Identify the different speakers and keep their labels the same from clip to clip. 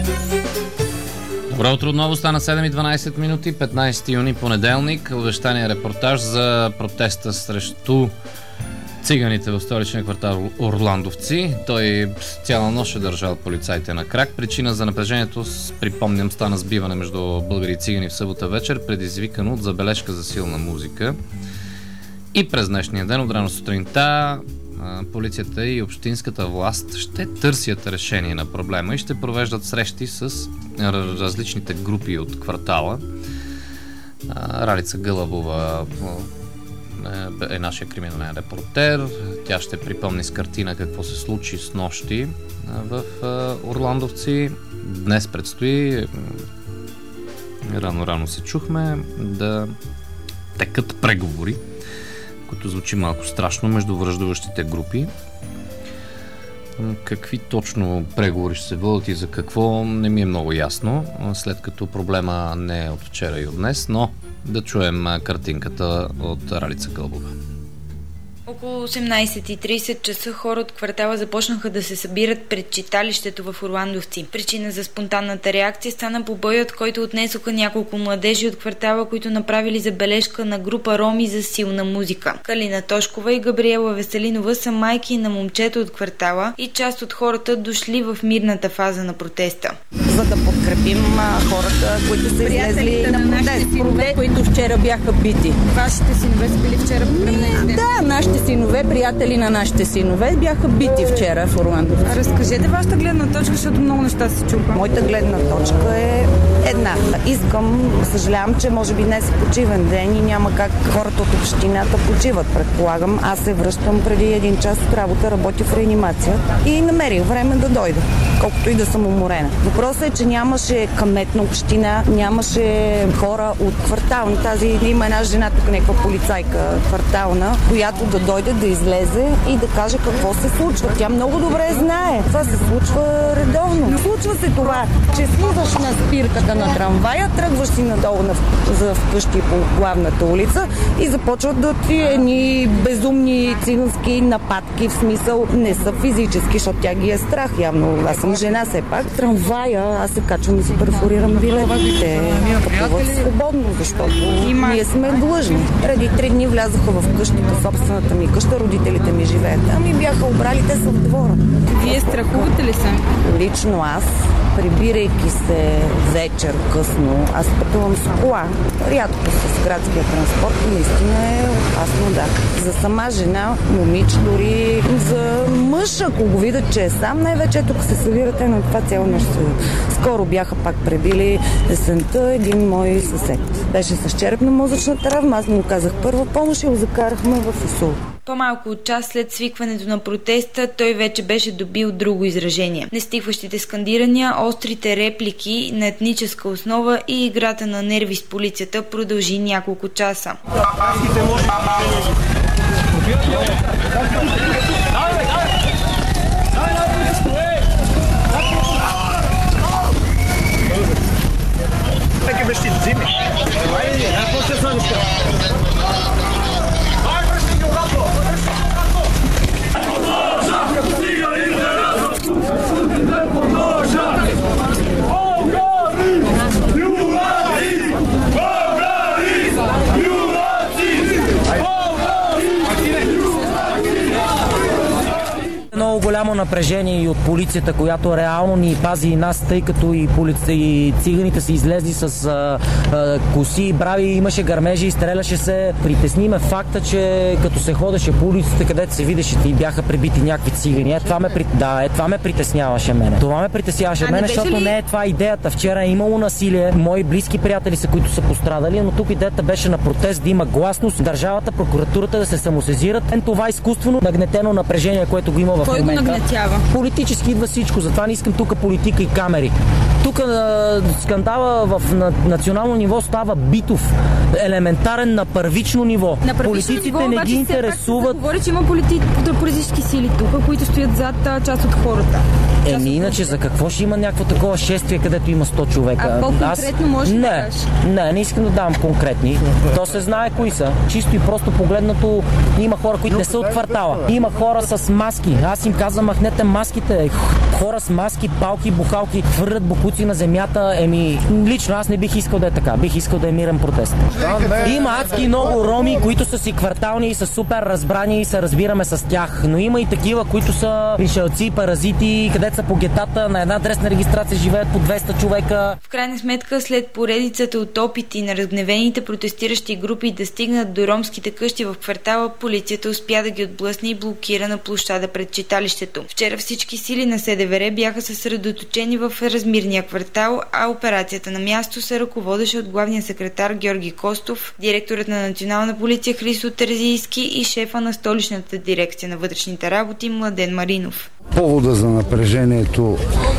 Speaker 1: Добро утро, отново стана 7:12 минути, 15 юни, понеделник. Обещания репортаж за протеста срещу циганите в столичния квартал Орландовци. Той цяла нощ е държал полицайите на крак. Причина за напрежението, припомням, стана сбиване между българи и цигани в събота вечер, предизвикано от забележка за силна музика. И през днешния ден, от рано сутринта, полицията и общинската власт ще търсят решение на проблема и ще провеждат срещи с различните групи от квартала. Ралица Гълъбова е нашия криминален репортер. Тя ще припомни с картина какво се случи с нощи в Орландовци. Днес предстои, рано се чухме, да текат преговори, което звучи малко страшно, между враждуващите групи. Какви точно преговори ще се водят и за какво, не ми е много ясно, след като проблема не е от вчера и от днес, но да чуем картинката от Ралица Гълъбова.
Speaker 2: Около 18:30 часа хора от квартала започнаха да се събират пред читалището в Орландовци. Причина за спонтанната реакция стана побоят, който отнесоха няколко младежи от квартала, които направили забележка на група роми за силна музика. Калина Тошкова и Габриела Веселинова са майки на момчето от квартала и част от хората дошли в мирната фаза на протеста.
Speaker 3: За да подкрепим хората, които са излезли на протест, които вчера бяха бити.
Speaker 4: Вашите синове са били вчера по
Speaker 3: Да, нашите синове, приятели на нашите синове бяха бити вчера в Орландовци.
Speaker 4: Разкажете вашата гледна точка, защото много неща се чуха.
Speaker 3: Моята гледна точка е една. Съжалявам, че може би днес е почивен ден и няма как хората от общината почиват, предполагам. Аз се връщам преди 1 час от работа, работя в реанимация и намерих време да дойда, колкото и да съм уморена. Въпросът е, че нямаше кметна община, нямаше хора от квартални. Има една жена тук, някаква полицайка квартална, която да дойде, да излезе и да каже какво се случва. Тя много добре знае. Това се случва редовно. Случва се това, че слизаш на спирката на трамвая, тръгваш си надолу за вкъщи по главната улица и започват да ти едни безумни цигански нападки, в смисъл не са физически, защото тя ги е страх явно. Аз съм жена все пак. Трамвая, аз се качвам и си перфорирам билетите. Пътуват свободно, защото ние сме длъжни. Преди 3 дни влязаха в къщата, собствената ми къща, родителите ми живеят. Ами бяха обрали, те са в двора.
Speaker 4: Вие страхувате ли се?
Speaker 3: Лично аз, прибирайки се вечер късно, аз пътувам с кола. Рядко с градския транспорт, наистина е опасно, да. За сама жена, момич, дори за мъж, ако го видят, че е сам, най-вече тук се събирате на това цяло нощ. Скоро бяха пак пребили есента един мой съсед. Беше с черепно-мозъчна травма, аз му казах първа помощ и го закарахме в ИСУЛ.
Speaker 2: По-малко от час след свикването на протеста, той вече беше добил друго изражение. Нестихващите скандирания, острите реплики на етническа основа и играта на нерви с полицията продължи няколко часа.
Speaker 5: Много голямо напрежение и от полицията, която реално ни пази и нас, тъй като и циганите са излезли с коси и брави, имаше гърмежи и стреляше се. Притесни ме факта, че като се ходеше по улиците, където се видеше и бяха пребити някакви цигани. Това ме притесняваше мене. Това ме притесняваше мене, защото не е това идеята. Вчера е имало насилие, мои близки приятели са, които са пострадали, но тук идеята беше на протест да има гласност, държавата, прокуратурата да се самосезират. Това изкуствено нагнетено напрежение, което го има в
Speaker 4: Кой го нагнетява?
Speaker 5: Политически идва всичко, затова не искам тук политика и камери. Тук скандала в национално ниво става битов, елементарен на първично ниво. Политиците не ги интересуват.
Speaker 4: Говори, че има политически сили тук, които стоят зад част от хората.
Speaker 5: Иначе за какво ще има някакво такова шествие, където има 100 човека?
Speaker 4: А по-конкретно може да кажеш?
Speaker 5: Не искам да давам конкретни. То се знае кои са. Чисто и просто погледнато има хора, които не са от квартала. Има хора с маски. Аз им казвам, махнете маските. хора с маски, палки, бухалки, хвърлят бокуци на земята. Лично аз не бих искал да е така. Бих искал да е мирен протест. Има адски много роми, които са си квартални и са супер разбрани и се разбираме с тях. Но има и такива, които са пришелци, паразити, където са по гетата, на една адресна регистрация живеят по 200 човека.
Speaker 2: В крайна сметка, след поредицата от опити на разгневените протестиращи групи да стигнат до ромските къщи в квартала, полицията успя да ги отблъсне и блокира на площада пред читалището. Вчера всички сили на СДВР бяха съсредоточени в Размирния квартал, а операцията на място се ръководеше от главния секретар Георги Костов, директорът на Национална полиция Христо Терзийски и шефа на столичната дирекция на вътрешните работи Младен Маринов.
Speaker 6: Повода за напрежението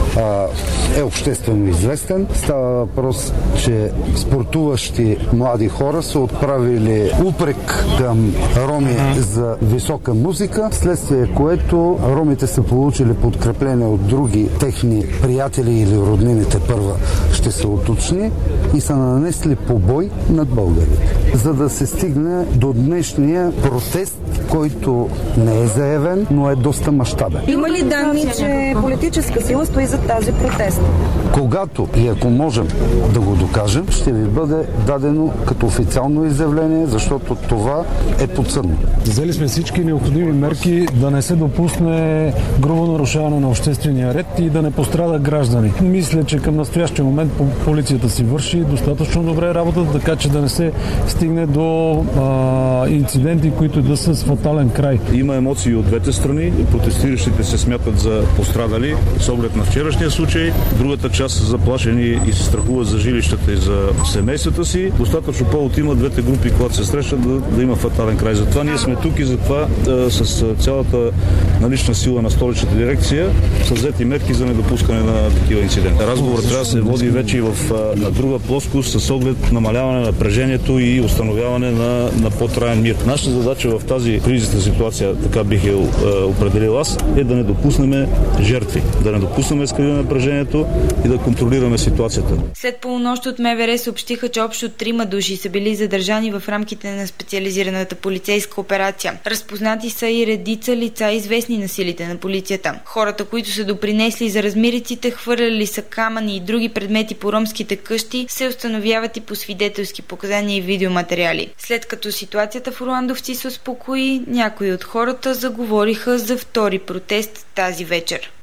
Speaker 6: е обществено известен. Става въпрос, че спортуващи млади хора са отправили упрек към роми за висока музика, следствие което ромите са получили подкрепление от други техни приятели или роднините, първа ще се уточни, и са нанесли побой над българите. За да се стигне до днешния протест, който не е заявен, но е доста мащабен.
Speaker 4: Има ли данни, че политическа сила стои за тази протест?
Speaker 6: Когато и ако можем да го докажем, ще ви бъде дадено като официално изявление, защото това е подсъдно.
Speaker 7: Взели сме всички необходими мерки да не се допусне грубо нарушаване на обществения ред и да не пострадат граждани. Мисля, че към настоящия момент полицията си върши достатъчно добре работата, така че да не се стигне до инциденти, които да са с фатален край.
Speaker 8: Има емоции от двете страни. Протестиращите се смятат за пострадали с оглед на вчерашния случай. Другата част са заплашени и се страхуват за жилищата и за семействата си. Достатъчно повод има двете групи, когато се срещат, да има фатален край. Затова ние сме тук и затова с цялата налична сила на столичната дирекция са взети мерки за недопускане на такива инциденти. Разговорът трябва да се води вече и на друга плоскост с оглед намаляване на напрежението и установяване на по-траен мир. Нашата задача в тази кризисна ситуация, така бих я определил аз, е да не допуснем жертви, да не допуснем ескалиране на напрежението и да контролираме ситуацията.
Speaker 2: След полунощ от МВР съобщиха, че общо 3 души са били задържани в рамките на специализираната полицейска операция. Разпознати са и редица лица, известни на силите на полицията. Хората, които са допринесли за размириците, хвърляли са камъни и други предмети по ромските къщи, се установяват и по свидетелски показания и видеоматериали. След като ситуацията в Орландовци се успокои, някои от хората заговориха за втори протест тази вечер.